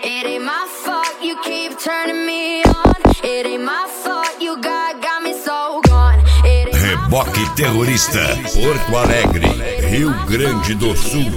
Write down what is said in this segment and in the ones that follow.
It ain't my fault you keep turning me on. It ain't my fault you got me so gone. Reboque Terrorista, Porto Alegre, Rio Grande do Sul.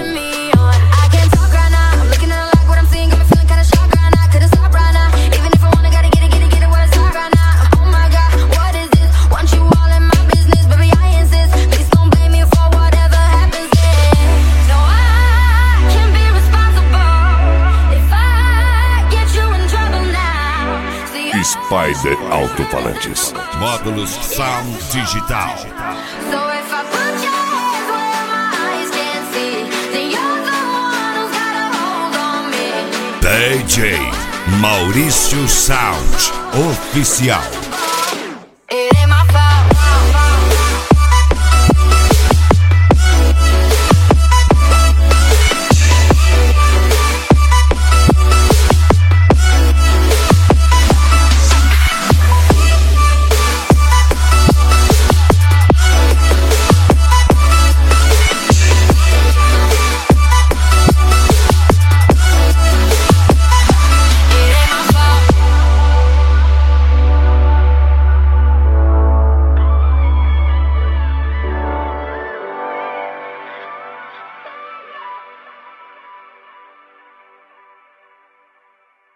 Spider Alto-Falantes, módulos Sound Digital. So if I put your hands where my eyes can't see, then you're the one who's got a hold on me. DJ Maurício Sound Oficial.